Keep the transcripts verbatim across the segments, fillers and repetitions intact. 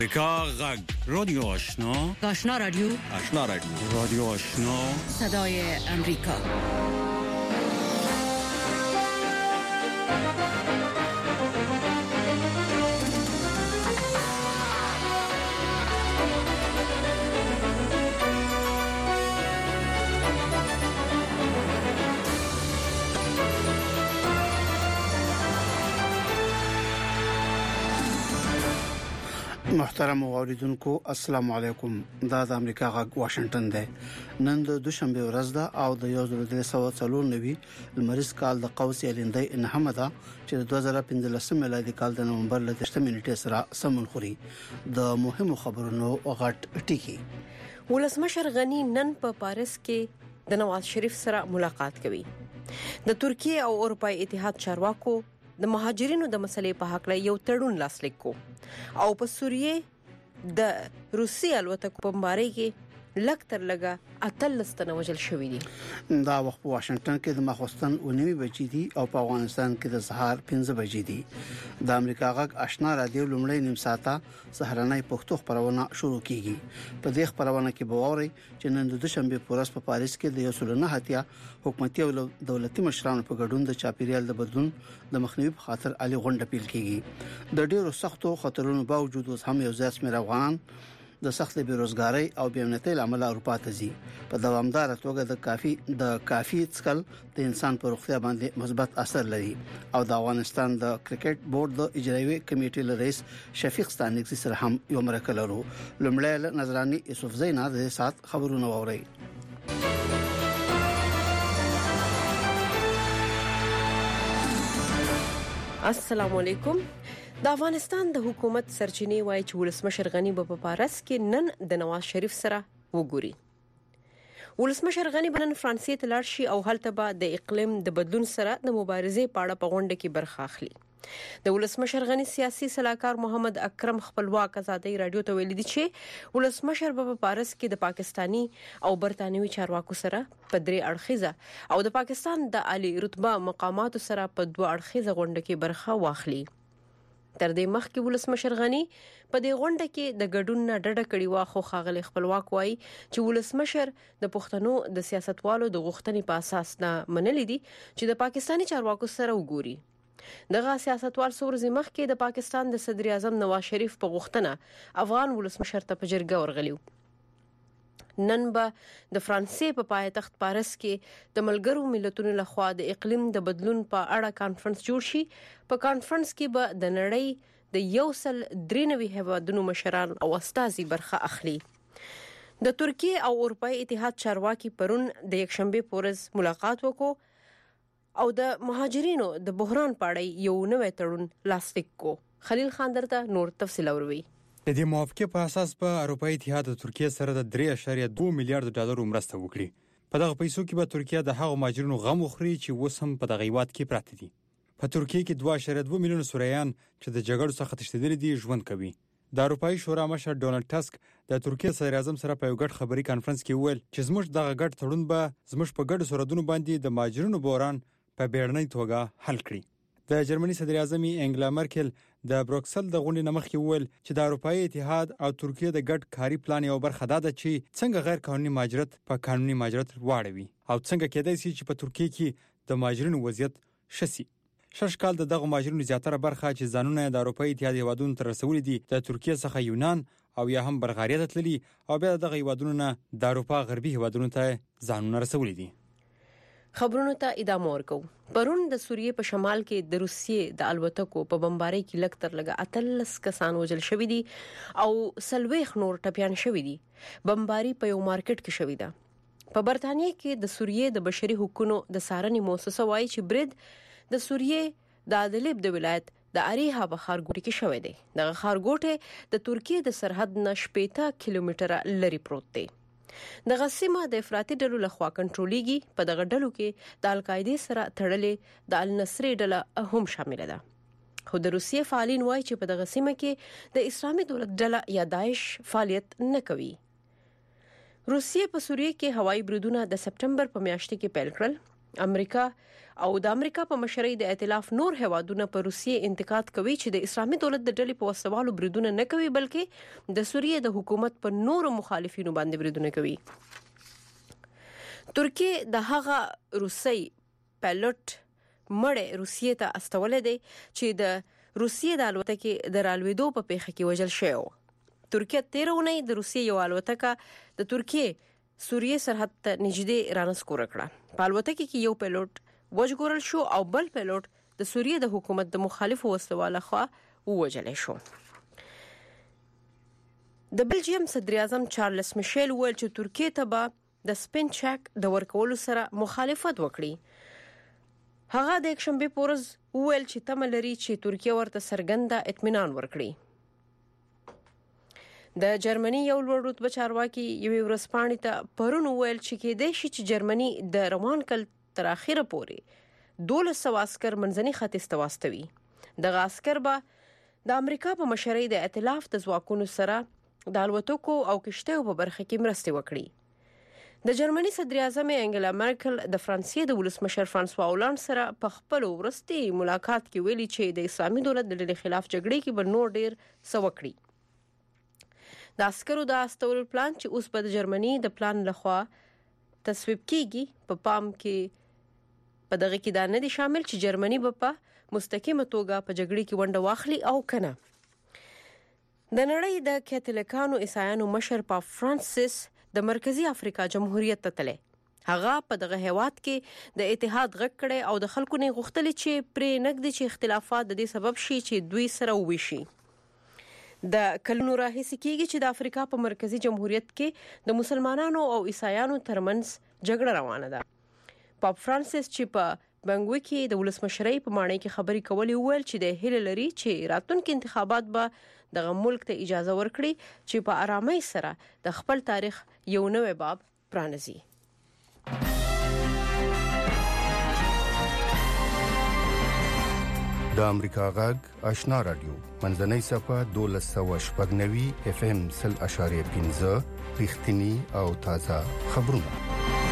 امریکا غږ رادیو آشنا آشنا رادیو آشنا رادیو رادیو آشنا صدای امریکا. محترم اوریدونکو السلام علیکم. دا د امریکا غږ واشنگټن دی. نن د دوشنبه ورځ ده او د یو ځل د سواد څلور نوي لمریز کال د قوس یلندې انهمه ده چې د دوه زره پنځلس میلادي کال د نومبر ل دشت منټه سره سمون خوري. د مهمو خبرونو غټ ټکی. ولسمشر غنی نن په پاریس کې د نواز شریف سره ملاقات کوي. د ترکیه او اروپای اتحاد چارواکو د مهاجرینو د مسلې په حق له یو تړون لاسلیک کو او په سوریه د روسي الوتکو په بمبارۍ کې لږ تر لږه اتلس تنه وژل شوي دي. دا وخت په واشنگټن کې د ماخوستن اونیمه بجې دي او په افغانستان کې د سهار پنځه بجې دي. د امریکا غږ آشنا رادیو لومړی نیم ساعته سهارنۍ پښتو خبرونه شروع کیږي. په دې خبرونه کې به ووري چې نن د دوشنبه پورس په پاریس کې د یو سلنه هتیا حکومتي او دولتي مشرانو په ګډون د چاپیریال د بدلون د مخنیوي په خاطر علي غونډه پیل کیږي. د ډیرو سختو خطرونو باوجود اوس هم یو ځای سمیر افغان د سخت بیروزګاری او بېامنیتۍ لامل اروپا ته ځي. په دوامدار توګه د کافي د کافي څکل د انسان پر روغتیا باندې مثبت اثر لري او د افغانستان د کرکټ بورډ د اجرایي کمیټې رئیس شفیق ستانکزي سره هم یو مرکه لرو. لومړی نظراني یوسف زینا د سات خبرونه ووري. السلام علیکم. د افغانستان د حکومت سرچینې وایي چې ولسمشر غنی په پاریس کې نن د نواز شریف سره وګوري. ولسمشر غنی بنن فرانسې ته لاړ شي او هلته به د اقلیم د بدلون سره د مبارزې په اړه په غونډه کې برخه اخلي. د ولسمشر غنی سیاسي صلاحکار محمد اکرم خپلواک ازادي رادیو ته ویلي دي چې ولسمشر په پاریس کې د پاکستانی او برتانوي چارواکو سره په درې اړخیزه او د پاکستان د عالی رتبه مقاماتو سره په دوه اړخیزه غونډه کې برخه واخلي. تر دې مخکې ولسمشر غنی په دې غونډه کې د ګډون نه ډډه کړې و، خو ښاغلي خپلواک وایي چې ولسمشر د پښتنو د سیاستوالو د غوښتنې په اساس نه منلې دي چې د پاکستاني چارواکو سره وګوري. دغه سیاستوال څو ورځې مخکې د پاکستان د صدر اعظم نواز شریف په غوښتنه افغان ولسمشر ته په جرګه ورغلیو. نن به د فرانسې په پایتخت پاریس کې د ملګرو ملتونو لخوا د اقلیم د بدلون په اړه کانفرنس جوړ شي. په کانفرنس کې به د نړۍ د یو سل درې نوي هیوادونو مشران او استازي برخه اخلي. د ترکیه او اروپای اتحاد چارواکي پرون د یکشنبه پورز ملاقات وکړو او د مهاجرینو د بحران په اړه یو نوی تړون لاسلیک کو. خلیل خان درته نور تفصیل اوروي. د دې موافقه په اساس په اروپای اتحاد د ترکیه سره د درې اعشاریه دوه میلیارډ ډالر مرسته وکړي. په دغه پیسو کې به ترکیه د هغو مهاجرینو غم وخوري چې اوس هم په دغه هیواد کې پراته دي. په ترکیه کې دوه اعشاریه دوه میلیونه سوریان چې د جګړو څخه تښتېدلي دي ژوند کوي. د اروپایي شورا مشر ډونالد ټاسک د ترکیه صدر اعظم سره په یو ګډ خبري کانفرنس کې وویل چې زموږ دغه ګډ تړون به زموږ په ګډو سرحدونو باندې د مهاجرینو بحران په بیړنۍ توګه حل کړي. د جرمني صدر اعظم انګلا مرکل د بروکسل د غونډې نمخ کې وویل چې د اروپایي اتحاد او ترکیه د ګډ کاري پلان یو برخه ده چې څنګه غیر قانوني مهاجرت په قانوني مهاجرت واړوي او څنګه کېدای شي چې په ترکیه کې د مهاجرینو وضعیت شسي. شش کال د دغه مهاجرینو زیاتره برخه چې ځانونه د اروپایي اتحاد هیوادونو ته رسولي دي د ترکیه څخه یونان او یا هم بلغاریا ته تللي او بیا دغه هیوادونو نه د اروپا غربي هیوادونو ته ځانونه رسولي دي. خبرونو ته ادامه ورکو. پرون د سوریه په شمال کې د روسیې د الوتکو په بمبارۍ کې لږ تر لږه اتلس کسان وژل شوي دي او سلويخ نور ټپيان شوي دي. بمباري په یو مارکیټ کې شوې ده. په برتانیې کې د سوریه د بشري حقوقو د څارنې مؤسسه وایي چې برید د سوریه د ادلب د ولایت د اریحا په ښارګوټي کې شوی دی. دغه ښارګوټی د ترکیه د سرحد نه شپږ کیلومتره لري پروت دی. دغه سیمه د افراطي ډلو لخوا کنټرولېږي. په دغه ډلو کې د القاعده سره تړلې د النصر ډله هم شامل ده. خو د روسیې فعالین وایي چې په دغه سیمه کې د اسلامي دولت ډله یا داعش فعالیت نه کوي. روسیې په سوریه کې هوایي بریدونه د سپټمبر په میاشت کې پیل کړل. امریکا او د امریکا په مشرۍ د ائتلاف نور هوادونه په روسیې انتقاد کوي چې د اسلامي دولت د ډلې په وسوالو بریدونه نه کوي بلکې د سوریې د حکومت په نورو مخالفینو باندې بریدونه کوي. ترکیه د هغه روسي پایلوټ مړ روسیې ته استولې دی چې د روسیې د الوتکې د رالوېدو په پیښه کې وژل شوی. ترکیه تیرونه د روسیې یو الوتکه د ترکیه سوریې سرحد ته نږدې رانسکور کړه. په الوتکه کې یو پایلوټ وژغورل شو او بل پایلوټ د سوریې د حکومت د مخالفو وسوالو خوا ووژل شو. د بلجیم صدر اعظم چارلز میشل ویل چې ترکیه ته به د سپین چک د ورکولو سره مخالفت وکړي. هغه د یکشنبه په ورځ ویل چې تمه لري چې ترکیه ورته څرګنده اطمینان ورکړي. د جرمني یو لوړ رتبه چارواکي یوې ورځپاڼې ته پرون ویل چې کېدای شي چې جرمني د روان کال تر اخره پورې دولس سوه عسكر منځني ختیځ ته واستوي. دغه عسكر به د امریکا په مشرۍ د ائتلاف د ځواکونو سره د الوتکو او کشتیو په برخه کې مرسته وکړي. د جرمني صدر اعظم انګلا مرکل د فرانسې د ولسمشر فرانسوا هولند سره په خپل ورستي ملاقات کې ویلي چې د اسلامي دولت د ډلې خلاف جګړې کې به نور ډیر څه وکړي. د عسکرو د استولو پلان چې اوس په جرمني د پلان لخوا تصویب کیږي په پام کې په دغه کې دا نه دي شامل چې جرمني به په مستقیمه توګه په جګړې کې ونډه واخلي او کنه. د نړۍ د کاتولیکانو عیسایانو مشر پاپ فرانسیس د مرکزی افریقا جمهوریت ته تللی. هغه په دغه هیواد کې د اتحاد غږ کړي او د خلکو نه غوښتل چې پرې نګدي چې اختلافات د دې سبب شي چې دوی سره وویشي. د کلونو راهیسې کېږي چې د افریقا په مرکزی جمهوریت کې د مسلمانانو او عیسایانو ترمنځ جګړه روانه ده. پاپ فرانسیس چې په بنګوي کې د ولسمشرۍ په ماڼۍ کې خبرې کولې ویل چې د هیله لري چې راتلونکي انتخابات به دغه ملک ته اجازه ورکړي چې په آرامۍ سره د خپل تاریخ یو نوې باب پرانیزي. د امریکا غږ آشنا رادیو منځنۍ صفه دولس سوه شپږ نوي اف ام سل اشاریه پنځه رښتینی او تازه خبرونه.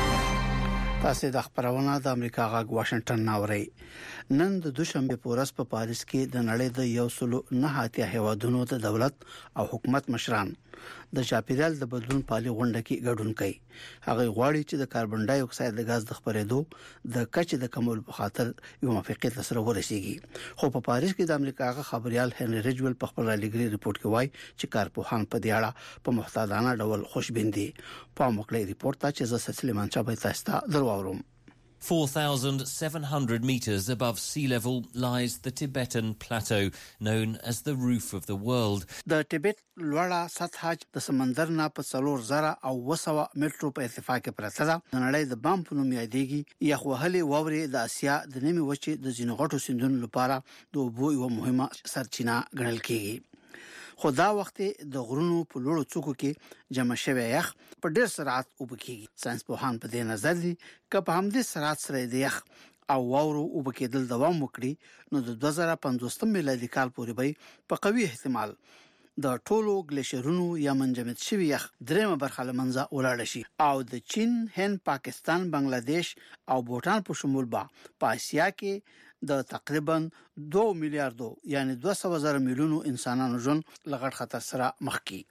تاسو د خبرونه د امریکا غږ واشنگټن ناوړی. نن د دوشنبه په ورځ په پاریس کې د نړۍ د یو سلو نه اتیا هیوادونو د دولت او حکومت مشران د چاپیریال د بدلون پالي غونډه کې ګډون کوي. هغه غواړي چې د کاربن ډای اکساید د غاز د خپرېدو د کچې د کمول په خاطر یو موافقه ته سره ورسیږي. خو په پاریس کې د امریکا غږ خبريال هنري رجول په خپل لګري رپورت کې وایي چې کارپوهان په دې اړه په محتاطانه ډول خوشبین دي. په مکلې رپورت ته چې زه سلیمان چابه تاسو ته درواورم. four thousand seven hundred meters above sea level lies the Tibetan plateau, known as the roof of the world. د ټیبت لوړه سطح د سمندر نه په څلور زره او وسوه مترو په ارتفاع کې پرته ده. د نړۍ د بام په نوم یادېږي. یخ وهلي واورې د اسیا د نیمه وچې د ځینو غټو سیندونو لپاره د اوبو یو مهمه سرچینه ګڼل کېږي. خو دا وخت د غرونو په لوړو څوکو کې جمع شوی یخ په ډېر سرعت وبکیږي. ساينس پوهان په دې نظر دي چې په همدې سرعت سره د یخ او واورو وبکیدل دوام وکړي نو د دوه زره پنځوس میلادي کال پورې به په قوي احتمال د ټولو ګلیشرونو یا منجمد شوی یخ درېمه برخه لمنځه ولاړ شي او د چین، هند، پاکستان، بنگلاديش او بوتان په شمول به په اسیا کې د تقریبا دوه میلیارډو یعنی دوه سوه زره میلیونو انسانانو ژوند لغړ خطر سره مخ کی.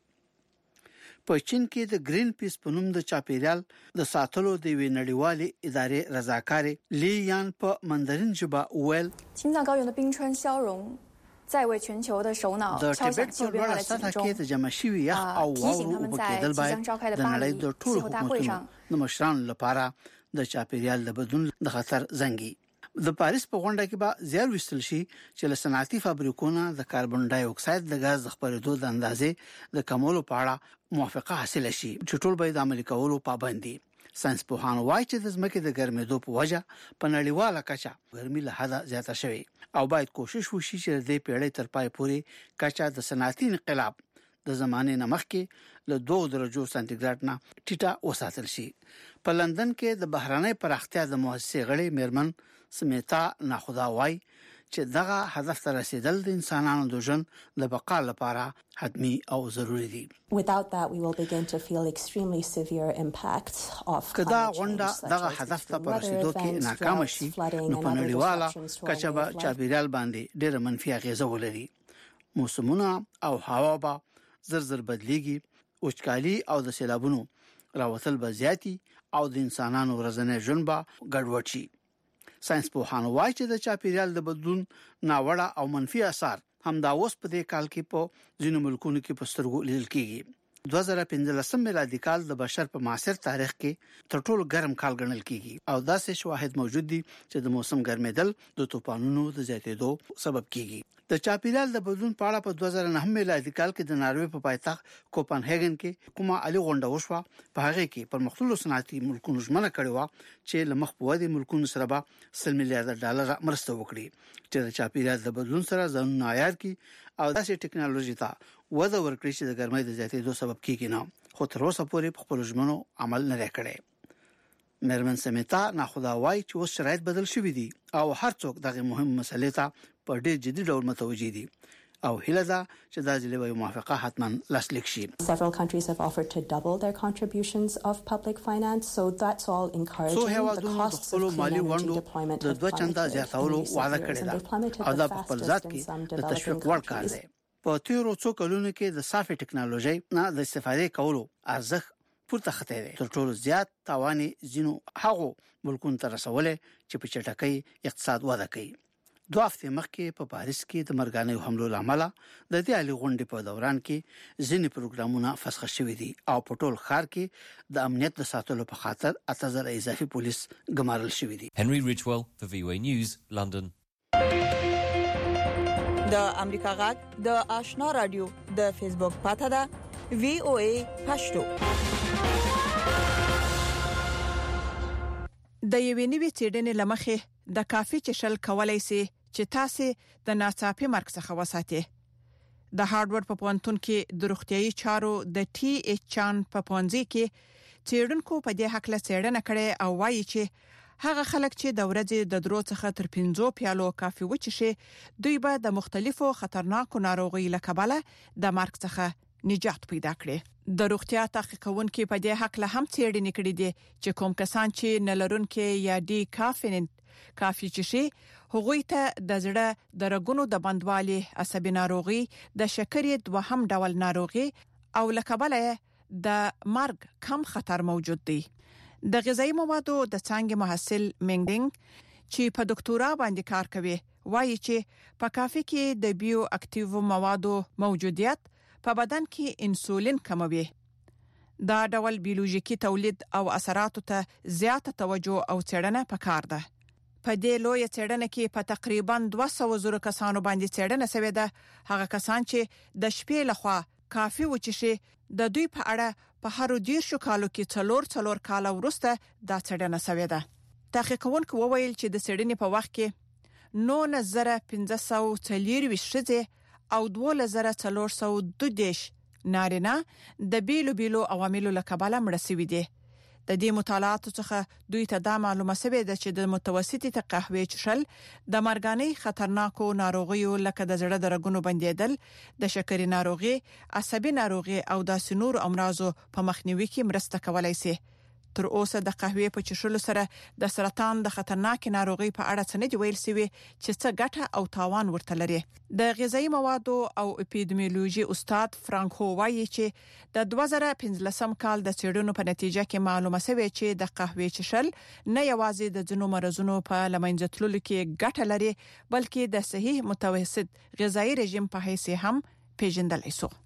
په چین کې د گرین پیس په نوم د چاپیریال د ساتلو د وی نړیوالې ادارې رضاکار لی یان په مندرین ژبه ویل 青藏高原的冰川消融在为全球的首脑敲响纪录变化的警钟。 د جمع شوی یخ او واورو وبکیدل باید د نړۍ د ټولو حکومتونو د مشرانو لپاره د چاپیریال د بدلون د خطر زنګي. د پاریس په غونډه کې به زیار وستل شي چې له صنعتي فابریکونو د کاربن ډای اکساید د غاز د خپرېدو د اندازې د کمولو په اړه موافقه حاصله شي چې ټول به د عملي کولو پابند دي. ساينس پوهان وایي چې د ځمکې د ګرمېدو په وجه په نړیواله کچه ګرمي له حده زیاته شوې او باید کوشش وشي چې د پیړۍ تر پای پورې کچه د صنعتي انقلاب د زمانه نه مخکې له دوه درجو سانتیګریډ نه ټیټه وساتل شي. په لندن کې د بهراني پراختیا د مؤسسې غړي میرمن سمیتا ناخدا وای چې دغه هدف ته رسیدل د انسانانو د ژوند د بقا لپاره حتمی او ضروری دي. Without that we will begin to feel extremely severe impacts of کدا غونډه دغه هدف ته پر رسیدو کې ناکام شي نو په نړیواله کچه به چاپیریال باندې ډېر منفي اغیزه ولري. موسمونه او هوا به زر زر بدلیږي، وچکالي او د سیلابونو راوتل به زیاتی او د انسانانو ورځنی ژوند به ګډوډ شي. ساينس پوهانو وايي چې د چاپیریال د بدلون ناوړه او منفي اثر همدا اوس په دې کال کې په ځینو ملکونو کې په سترګو لیدل کیږي. دوه زره پنځلسم میلادي کال د بشر په معاصر تاریخ کې تر ټولو ګرم کال ګڼل کیږي او داسې شواهد موجود دي چې د موسم ګرمېدل د طوفانونو د زیاتېدو سبب کیږي. د چاپیریال د بدلون په اړه په دوه زره نهم میلادي کال کې د ناروې په پایتخت کوپنهاګن کې کومه علي غونډه وشوه. په هغه کې پر مختلفو صنعتي ملکونو ژمنه کړې و چې لمخ په ودی ملکونو سره به سل میلیارډ ډالر مرسته وکړي چې د چاپیریال د بدلون سره ځان عیار کړي او داسې ټکنالوژي ته وده ورکړي چې د ګرمۍ د زیاتېدو سبب کیږي نه، خو تر اوسه پورې په خپل ژمنو عمل نه کړي. مېرمن سمیتا ناخدا وای چې اوس شرایط بدل شوي دي او هر څوک دغه مهم مسلې ته په ډېر جدي ډول متوجي دي او هیله ده چې د ځلې وي موافقه حتما لاسلیک شي. Several countries have offered to double their contributions of public finance, so that's all encouraging. So the costs of مالی وندو د دوه چنده زیاتولو وعده کړې ده او دا په خپل ځات کې د تشویق وړ کار دی. په تیرو څو کلونو کې د صافي ټکنالوژي نه د استفادې کولو ارزښت پورته خطر دی. تر ټولو زیات تاوان زینو هغه ملکونو ته رسولې چې په چټکۍ اقتصاد وده کوي. دوه هفته مخکې په پاریس کې د مرګانه حملو لامل د دې علي غونډې په دوران کې ځینې پروګرامونه فسخ شوي دي او په ټول ښار کې د امنیت د ساتلو په خاطر اته زره اضافي پولیس ګمارل شوي دي. Henry Ridgewell for V O A News, London. د امریکا غږ د آشنا رادیو د فیسبوک پاڼه ده V O A پښتو. د یوې نوې څېړنې لمخې د کافي چشل کولای شي چې تاسو د ناڅاپي مرګ څخه وساتئ. د هارډورډ په پوهنتون کې د روغتيایي چارو د ټي ایچ چان په پونځي کې څېړونکو په دې حق له څېړنه کړې او وایي چې هغه خلک چې د ورځې د درو څخه تر پنځو پیالو کافي وڅښي دوی به د مختلفو خطرناکو ناروغیو له کبله د مرګ څخه نجات پیدا کړي. د روغتیا تحقیقونکو په دې حق له هم څېړنې کړې دي چې کوم کسان چې نلرونکو یا ډي کافین کافي چشي هغوی ته د زړه د رګونو د بندوالي، عصبي ناروغي، د شکرې دوهم ډول ناروغي او لکبله د مرګ کم خطر موجود دی. د غذایی موادو د څنګه محصل منګډینګ چې په ډاکټورا باندې کار کوي وایي چې په کافي کې د بیو اکټیو موادو موجودیت په بدن کې انسولین کموي. دا ډول بیولوژیکي تولید او اثراتو ته زیاته توجه او څېړنه پکار ده. په دې لوی څېړنه کې په تقریبا دوه سوه زره کسانو باندې څېړنه شوې ده. هغه کسان چې د شپې لخوا کافي وڅښي د دوی په اړه په هر دیرشو کالو کې څلور څلور کال وروسته دا څېړنه شوې ده. تحقیقونکو وویل چې د څېړنې په وخت کې نو زره پنځه سوه څلورویشت ښځې او دوه زره څلور سوه دوه دیرش نارینه د بیلو بیلو عواملو له کبله مړه شوي دي. د دې مطالعاتو څخه دوی ته دا معلومه شوې ده چې د متوسطې قهوې چښل د مرګاني خطرناکو ناروغیو لکه د زړه د رګونو بندیدل، د شکرې ناروغي، عصبي ناروغي او د سنور امراضو په مخنیوي کې مرسته کولای شي. تر اوسه د قهوې په چښلو سره د سرطان د خطرناک ناروغي په اړه څه نه دی ویل شوی چې څه ګټه او تاوان ورته لري. د غذایی موادو او اپیډمیولوژي استاد فرانکو وایي چې د دوه زره پنځلسم کال د څېړنو په نتیجه کې معلومه شوه چې د قهوې چښل نه یوازې د ځینو مرزونو په لمنځه تللو کې ګټه لري بلکې د صحیح متوسط غذایی رژیم په حیث هم پیژندل شي.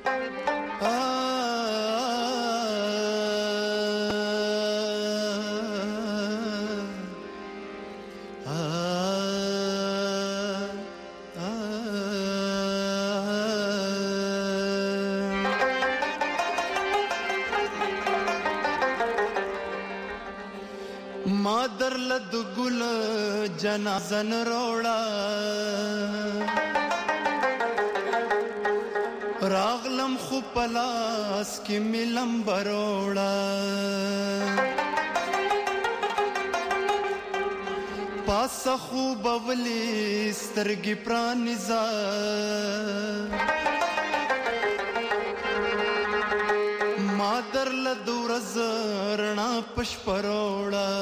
مادر لد گل جنازن روڑا راغلم خو پلاس کی ملم بروڑا پاسه خوب ولې سترګې پرانیزه ما درله د ورځ رڼا په شپه راوړه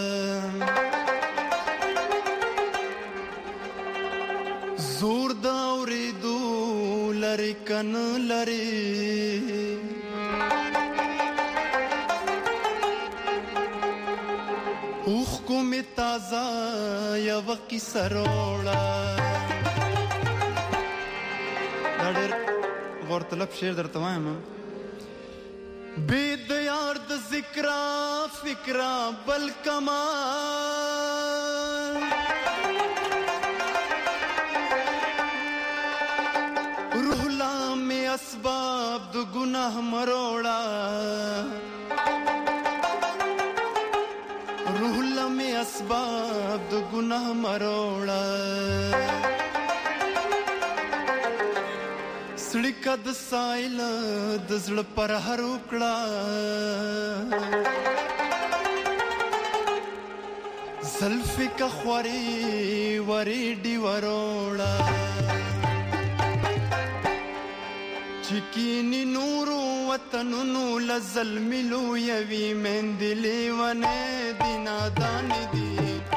زور د اورېدو لرې که نه لرې اوښکو مې تازه یوه کیسه راوړه دا ډېر غورطلب شعر درته وایم بې د یار د ذکره فکره بل کمال روحلا مې اسباب د ګناه مروړه روحلا مې اسباب د ګناه مروړه سړی کد سایل د زړه پر هر وکړه زلفې که خوارې ورې ډي وروړه چې کینې نورو وطنونو له ظلمې لویوي میندې لیونې دي نادانې دي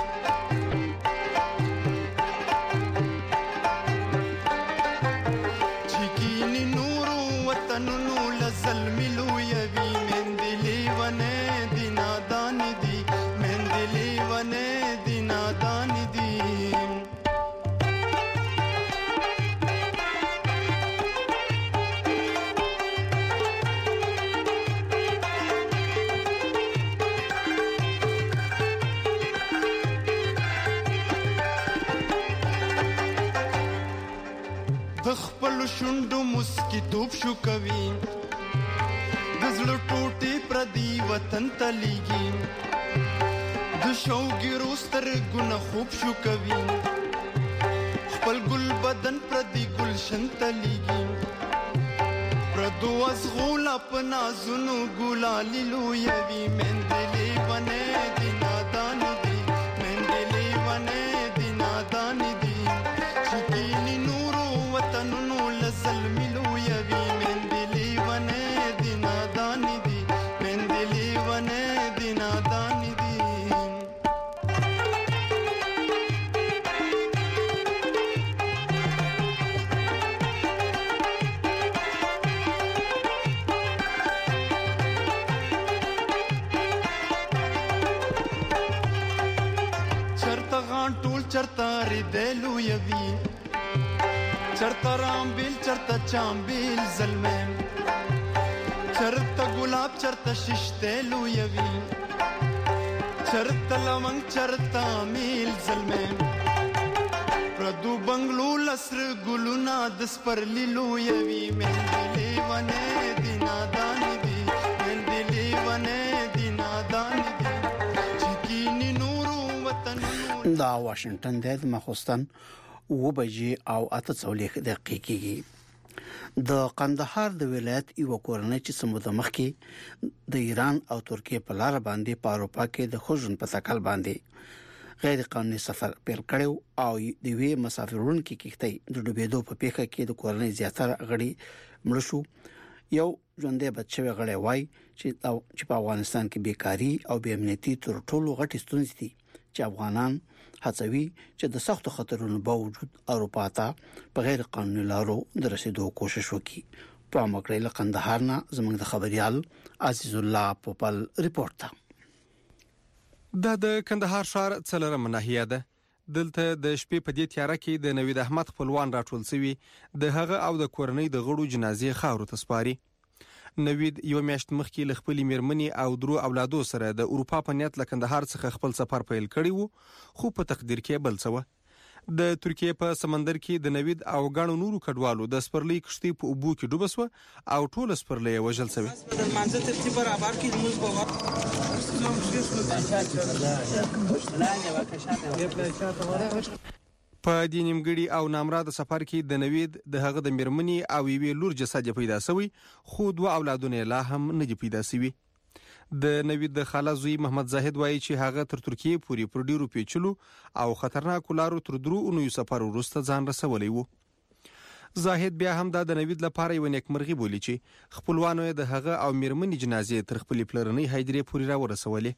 شونډو مسکی توپ شو کوي د زړه ټوټې پردي وطن ته لیږي د شوګیرو سترګونه خوب شو کوي خپل ګل بدن پردي ګلشن ته لیږي پردو ازغولا په نازونو ګلالي لویوي مندلې ونې دي نادان دي مندلې ونې دي نادان دي چکینی نورو وطنونو ظلمي لویوي مندلې ونې دي نادان دي مندلې ونې دي نادان دي چرته غان ټول چرته ریدې لویوي چرتا رامبیل چرتا چامبیل ظلمیم چرتا گلاب چرتا ششتے لویوی چرتا لونگ چرتا میل ظلمیم پردو بنگلو لسر گلونا دس پر لویوی مندلی ونے دی نادانی دی مندلی ونے دی نادانی دی چکینی نورو وطن دا واشنگټن د مخستان و بجې او اته څولېخ دقیقې کېږي د قندهار د ولایت یو کورنۍ چې سمود مخکې د ایران او ترکیه په لار باندې په اروپا کې د خوژن په تکل باندې غیر قانوني سفر پیل کړو او د وی مسافرون کې کېختي د ډوبېدو په پیښه کې د کورنۍ زیاتره غړي مړ شو یو ژوندې بچي غړي وای چې په افغانستان کې بیکاری او بې امنیتي تر ټولو غټي ستونزې دي چې افغانان هڅوي چې د سختو خطرونو باوجود اروپا ته په غیر قانوني لارو د رسیدو کوشش وکړي په مکرې له قندهار نه زموږ د خبريال عزیز الله پوپل ریپورت ده د کندهار ښار څلورم ناحیه ده دلته د شپې په دې تیاره کې د نوید احمد خپلوان راټول شوی د هغه او د کورنۍ د غړو جنازې خاورو ته سپاري نوید یو میاشت مخکې ل خپل میرمنې او درو اولادو سره د اروپا په نیت ل کندهار څخه خپل سفر پیل کړی وو خو په تقدیر کې بل څه و د ترکیه په سمندر کې د نوید او غاڼو نورو کډوالو د سپرلی کشتۍ په اوبو کې ډوب شو او ټول سپرلی وژل شوی د منځ ترتیب برابر کې موږ په وخت په دې نیمګړي او نامراد سفر کې د نوید د هغه د میرمنې او یوې لور جسد پیدا شوی خو دوه اولادونه لا هم نه پیدا شوی د نوید د خاله زوی محمد زاهد وایي چې هغه تر ترکیه پورې پر ډیرو پیچلو او خطرناکو لارو تر درو اونیو سفر وروسته ځان رسولی وو. زاهد بیا هم دا د نوید لپاره یو نیکمرغي بولي چې خپلوانو یې د هغه او میرمنې جنازې تر خپلې پلرنۍ هدیرې پورې راورسولې.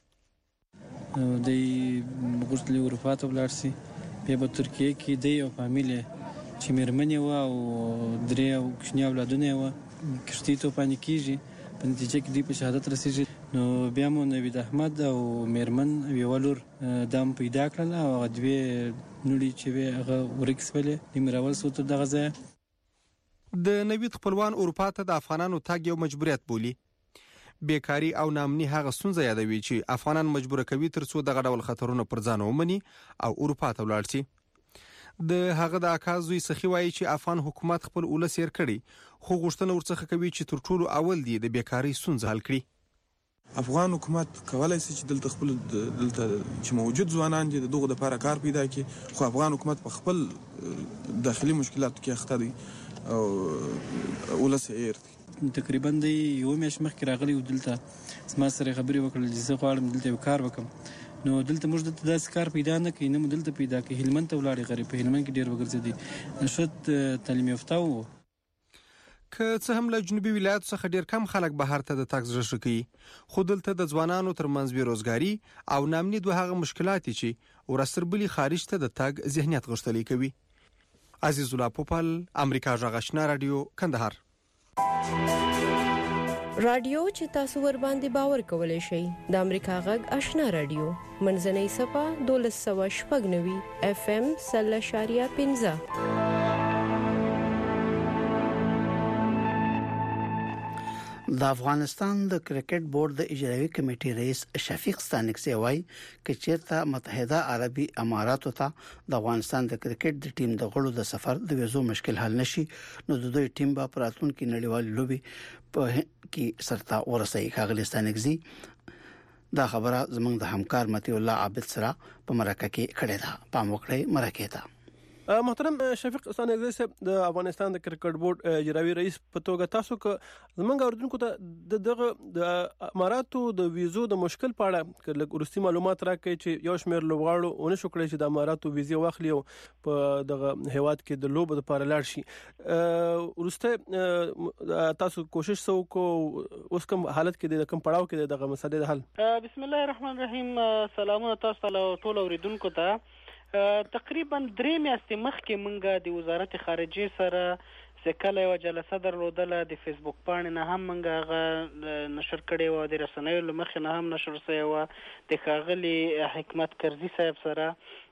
د غوښتلې اروپا ته ولاړ سي، بیا به ترکیه کې دی او فامیل چې میرمنې وه او درې او کوچني اولادونه یې وه، کښتۍ توپانې کېږي، په نتیجه کې دوی په شهادت رسېږي. نو بیا مو نوید احمد او میرمن او یوه لور دا م پیدا کړله او هغه دوې نوړي چې وې هغه ورکې شولې، دوی مې راول سو تر دغه ځایه. د نوید خپلوان اروپا ته د افغانانو تګ یو مجبوریت بولي. بیکاری او ناامني هغه ستونزه یادوي چې افغانان مجبور کوي تر څو دغه ډول خطرونه پر ځان ومني او اروپا ته ولاړ شي. د هغه د اکا زوی سخي وایي چې افغان حکومت خپل ولس هېر کړي، خو غوښتنه ورڅخه کوي چې تر ټولو اول دی د بیکاری ستونزه حل کړي. افغان حکومت کولای شي چې دلته خپل دلته چې موجود ځوانان دي دغه د لپاره کار پیدا کړي، خو افغان حکومت په خپل داخلي مشکلاتو کې اخته دی او ولس هېر دی. تقریبا د یو میاشت مخکې راغلی و دلته، زما سره خبرې وکړل چې زه غواړم دلته یو کار وکړم. نو دلته موږ دلته داسې کار پیدا نه کوي، نه مو دلته پیدا کوي. هلمند ته ولاړې غریب، په هلمند کې ډېر وګرځېدی، ښه تعلیم یافته وو. که څه هم له جنوبي ولایاتو څخه ډېر کم خلک بهر ته د تګ زړه ښه کوي، خو دلته د ځوانانو ترمنځ بېروزګاري او ناامني دوه هغه مشکلات دي چې ورستربلي خارج ته د تګ ذهنیت غښتلی کوي. عزیز الله پوپل، امریکا غږ آشنا رادیو، کندهار. رادیو چې تاسو ور باندې باور کولای شئ د امریکا غږ آشنا رادیو منځنۍ صفه دولس سوه شپږ نوي اف ام سل اشاریه پنځه. د افغانستان د کرکټ بورډ د اجرایي کمیټې رئیس شفیق ستانکزی وایي چې چیرته متحده عربي اماراتو ته د افغانستان د کرکټ د ټیم د غړو د سفر د ویزو مشکل حل نشي، نو د دوی ټیم به پراتون کې نړیوال لوبي په کې سرتا ورسي. ښاغلی ستانکزی دا خبره زموږ د همکار متي الله عابد سره په مرکه کې کړې ده. پام وکړئ مرکه ته. محترم شفیق ستانکزی صاحب، د افغانستان د کرکټ بورډ اجرایي رئیس په توګه تاسو که زمونږ اوریدونکو ته دغه د اماراتو د ویزو د مشکل په اړه لږ وروستي معلومات راکړئ چې یو شمېر لوبغاړو ونه شو کړی چې د اماراتو ویزې واخلي او په دغه هیواد کې د لوبو لپاره لاړ شي. وروسته تاسو کوشش وکړو اوس کوم حالت کې د کوم پړاو کې دغه مسلې د حل؟ بسم الله الرحمن الرحیم. سلامونه تاسو ته ټول اوریدونکو ته. تقریبا درې میاشتې مخکې موږ د وزارت خارجه سره ځکه یو جلسه درلودله، د فیسبوک پاڼې نه هم موږ هغه نشر کړې وه، د رسنیو له مخې نه هم نشر شوې وه، د ښاغلي حکمت کرزي صاحب سره.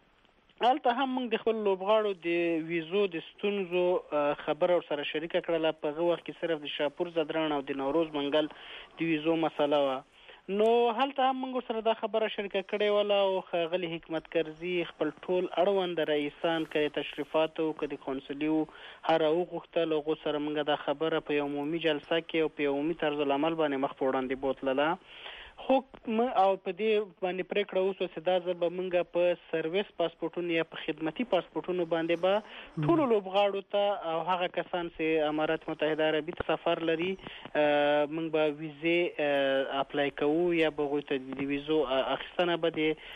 هلته هم موږ د خپل لوبغاړو د ویزو د ستونزو خبره ورسره شریکه کړله. په هغه وخت کې صرف د شاپور زدران او د نوروز منګل د ویزو مسله وه. نو هلته هم موږ سره دا خبره شریکه کړې وله او ښاغلي حکمت کرزي خپل ټول اړوند رئیسان که تشریفات او که د قونسلي هر وغوښتل، هغو سره موږ دا خبره په یو عمومي جلسه کې او په یو عمومي طرز العمل باندې مخ په وړاندې بوتلله. خو او په دې باندې پریکړه وشوه چې دا ځل به موږ په سرویس پاسپورټونو یا په خدمتي پاسپورټونو باندې به ټولو لوبغاړو ته او هغه کسان چې امارات متحده عربي ته سفر لري موږ به ویزې اپلای کوو یا به هغوی ته د ویزو اخیستنه به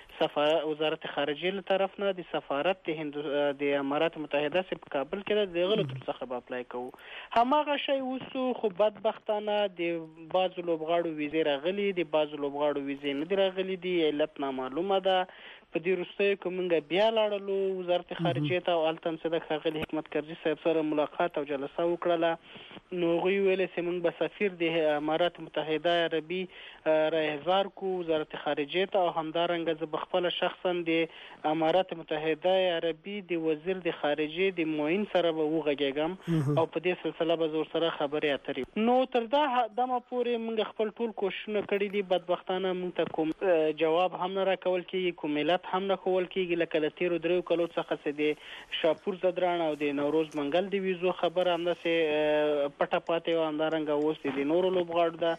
د وزارت خارجه له طرف نه د سفارت د امارات متحده چې په کابل کې ده د هغه له طرف څخه به اپلای کوو. هماغه شی وسو، خو بدبختانه د بعضو لوبغاړو ویزې راغلي، د بعضو لوبغاړو ویزې نه دي راغلي دي، علت نامعلومه ده. په دې وروستیو کې موږ بیا لاړلو وزارت خارجه ته او هلته هم چې د ښاغلي حکمت کرزي صاحب سره ملاقات او جلسه وکړله. نو هغوی ویلې چې موږ به سفیر د امارات متحده عربي راهزار کو وزارت خارجه ته، او همدارنګه زه به خپله شخصا د امارات متحده عربي د وزیر د خارجه د معین سره به وغږېږم او په دې سلسله به زه ورسره خبرې اترې. نو تر دا دمه پورې موږ خپل ټول کوششونه کړي دي، بدبختانه موږ ته کوم جواب هم نه راکول کېږي، کوم علت هم نه ښول کېږي. لکه له تېرو دریو کلو څخه چې د شاپور زدران او د نوروز منګل د ویزو خبره همداسې پټه پاتې وه، همدارنګه اوس د نورو لوبغاړو ده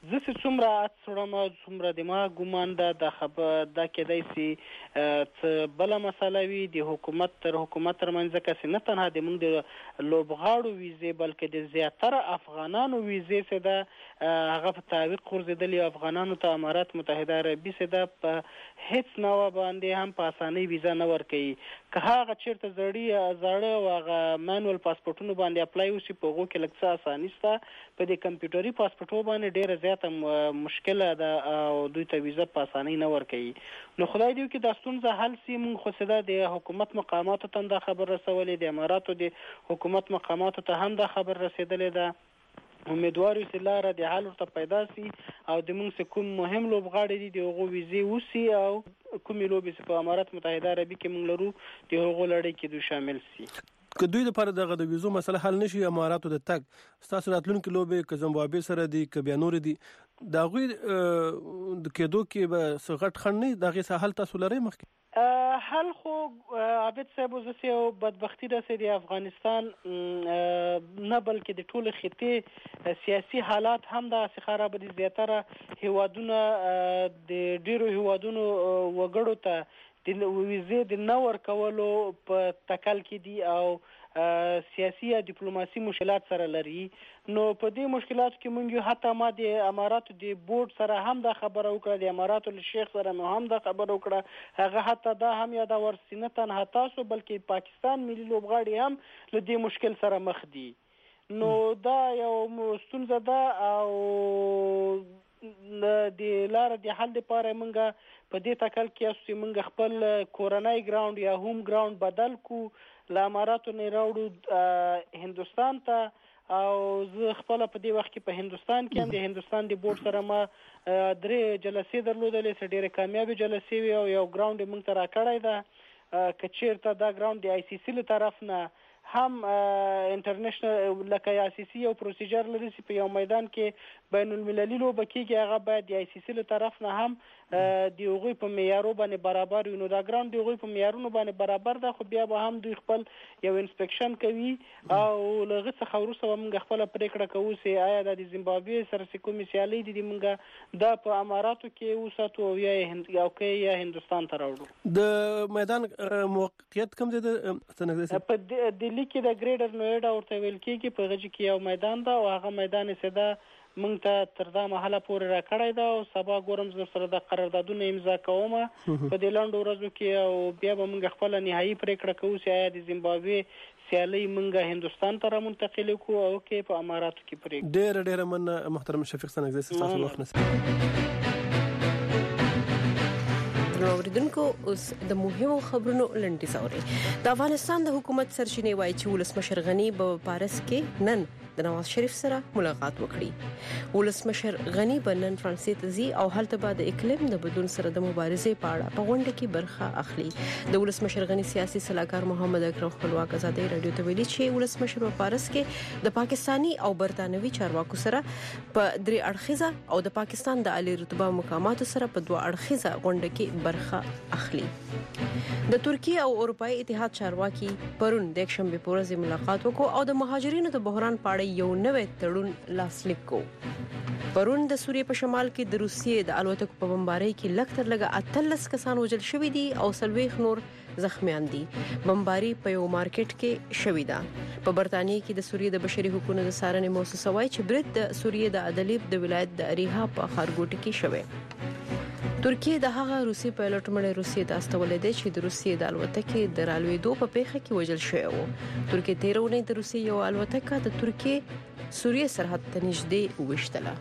زه چې څومره څوړم څومره د ما ګمان ده د خبر دا کېدای شي څه بله مسله وي د حکومت تر حکومت ترمنځ ځکه چې نه تنها د موږ د لوبغاړو ویزې بلکې د زیاتره افغانانو ویزې چې ده هغه په تعویق غورځېدلي افغانانو ته امارات متحده عربي چې ده په هیڅ نوع باندې هم په اسانۍ ویزه نه ورکوي. که هغه چېرته زړي زاړه او هغه مانوال پاسپورټونو باندې اپلای وشي په هغو کې لږ څه اساني شته، په دې کمپیوټري پاسپورټونو باندې ډېره زیاته مشکله ده او دوی ته ویزه په اسانۍ نه ورکوي. نو خدای دې وکړي دا ستونزه حل شي. موږ خو څه ده د حکومت مقاماتو ته هم دا خبر رسولې، د اماراتو د حکومت مقاماتو ته هم دا خبر رسېدلې ده. امیدوار یو چې لاره د حل ورته پیدا شي او د موږ چې کوم مهم لوبغاړي دي د هغو ویزې وشي او کومې لوبې چې په امارات متحده عربي کې موږ لرو د هغو لړۍ کې دوی شامل شي. که دوی لپاره دغه د ویزو مسله حل نشي اماراتو د تګ ستاسو راتلونکي لوبې که زمبابوې سره دي که بیا نورې دي د هغوی د کېدو کې به څه غټ خنډ نه د هغې څه حل تاسو لرئ مخکې؟ حل خو عابد صاحب زه یو بدبختي ده چې د افغانستان نه بلکې د ټولې خطې سیاسي حالات هم داسې خرابه دي. زیاتره هیوادونه د ډېرو هیوادونو وګړو ته د ویزې د نه ورکولو په تکل کې دي او سیاسي یا ډیپلوماسي مشکلات سره لري. نو په دې مشکلاتو کې مونږ حتی ما د اماراتو د بورډ سره هم دا خبره وکړه، د اماراتو له شیخ سره مو هم دا خبره وکړه. هغه حتی دا هم یادور چې نه تنها تاسو بلکې پاکستان ملي لوبغاړي هم له دې مشکل سره مخ دي. نو دا یو ستونزه ده او د لاره د حل لپاره مونږ په دې تکل کې یو چې مونږ خپل کورنۍ ګراوند یا هوم ګراوند بدل کو، له اماراتو نه راوړو هندوستان ته. او زه خپل په دې وخت کې په هندوستان کې هم د هندوستان د بورډ سره ما درې جلسې درلودلې چې ډېرې کامیابې جلسې وي او یو ګراوند یې موږ ته راکړی ده. که چېرته دا ګراوند د آی سی سی له طرف نه هم انټرنیشنل لکه آی سی سی یو پروسیجر لري چې په یو میدان کې بین المللي لوبه کېږي، هغه باید د آی سی سی له طرف نه هم د هغوی په معیارو باندې برابر وي. نو دا ګراوند د هغوی په معیارونو باندې برابر ده، خو بیا به هم دوی خپل یو انسپیکشن کوي او له هغې څخه وروسته به موږ خپله پرېکړه کوو چې آیا دا د زیمبابوې سره چې کومې سیالۍ دي د موږ دا په اماراتو کې وساتو او یا یې یا هندوستان ته راوړو. د میدان موقعیت کوم ځای ده؟ په دلي کې د ګریډر نویډا ورته ویل کېږي، په هغه کې یو میدان ده او هغه میدان یې ده موږ ته تر دا محله پورې راکړی ده او سبا ګورم زه سره د قراردادونه امضا کوم په دې لنډو ورځو کې او بیا به موږ خپله نهایي پرېکړه کوو چې آیا د زیمبابوې سیالۍ موږ هندوستان ته رامنتقل کړو او کې په اماراتو کې پرېږدو. ډېره ډېره مننه محترم شفیق ستانکزی، ستاسو وخت نصیب. اوریدونکو اوس د مهمو خبرونو لنډیز اورئ. د افغانستان د حکومت سرچینې وایي چې ولسمشر غنی په پاریس کې نن د نواز شریف سره ملاقات وکړي. ولسمشر غنی به نن فرانسې ته ځي او هلته به د اقلیم د بدلون سره د مبارزې په اړه په غونډه کې برخه اخلي. د ولسمشر غنی سیاسي سلاکار محمد اکرم خپلواک ازادي رادیو ته ویلي چې ولسمشر په پاریس کې د پاکستانی او برتانوي چارواکو سره په درې اړخیزه او د پاکستان د عالی رتبه مقاماتو سره په دوه اړخیزه غونډه کې برخه اخلي. د ترکیه او اروپאי اتحاد چارواکي پرون د شنبه په ورځ ملاقات وکړ او د مهاجرینو د بحران په اړه یو نوې تړون لاسلیک کړ. پرون د سوریې په شمال کې د روسیې د الوتکو په بمبارۍ کې لږ تر لږه اتلس کسان وژل شوي دي او څلوېښت نور زخمیان دي. بمباري په یو مارکیټ کې شوې ده. په برتانیې کې د سوریې د بشري حقوقو د څارنې موسسه وايي چې برید د سوریې د ادلیب د ولایت د اریحا په ښارګوټي کې شوی. ترکیه د هغه روسي پایلوټ مړی روسیې ته استولې دی چې د روسیې د الوتکې د رالوېدو په پیښه کې وژل شوی و. ترکیه تېره اونۍ د روسیې یو الوتکه د ترکیې سوریې سرحد ته نږدې وویشتله.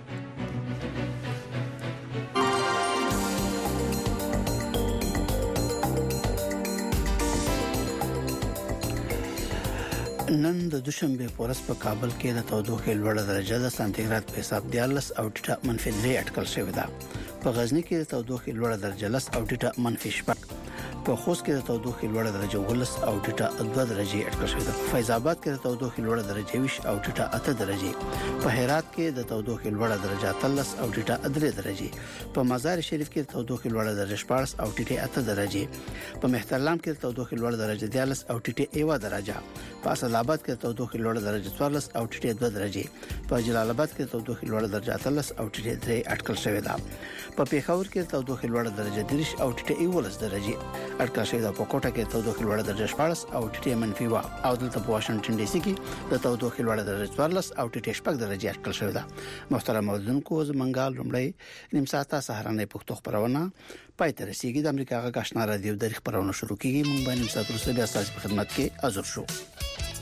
نن د دوشنبه په ورځ په کابل کې د تودوخې لوړه درجه د سانتیګراد په حساب دیارلس او ټیټه منفي درې اټکل شوې ده. په غزنی کې د تودوخې لوړه درجه لس او ټیټه منفي شپږ. په خوست کې د تودوخې لوړه درجه ولس او ټیټه دوه درجه اټکل شوې ده. فیض آباد کې د تودوخې لوړه درجه ویش او ټیټه اته درجه. په هرات کې د تودوخې لوړه درجه تلس او ټیټه درې درجه. په مزار شریف کې د تودوخې لوړه درجه شپږ او ټیټه اته درجه. په مهترلام کې د تودوخې لوړه درجه دیالس او ټیټه ایوا درجه. په اسد آباد کې د تودوخې لوړه درجه څوارلس او ټیټه دوه درجه. په جلال آباد کې د تودوخې لوړه درجه اتلس او ټیټه درې اټکل شوې ده. په پیښور کې د تودوخې لوړه درجه دریش او ټیټه ایولس درجه اټکل شوې ده. په کوټه کې د تودوخې لوړه درجه شپږ او ټیټه منفي و او دلته په واشنگټن ډي سي کې د تودوخې لوړه درجه څوارلس او ټیټه شپږ درجه اټکل شوې ده. محترم اوریدونکو زمونږه لومړی نیم ساعته سهارنۍ پښتو خبرونه پای ته رسیدي. د امریکا غږ آشنا رادیو د خبرونو شروع کیږي. مونږ باندې نیم ساعت وروسته بیا تاسو په خدمت کې حاضر شو.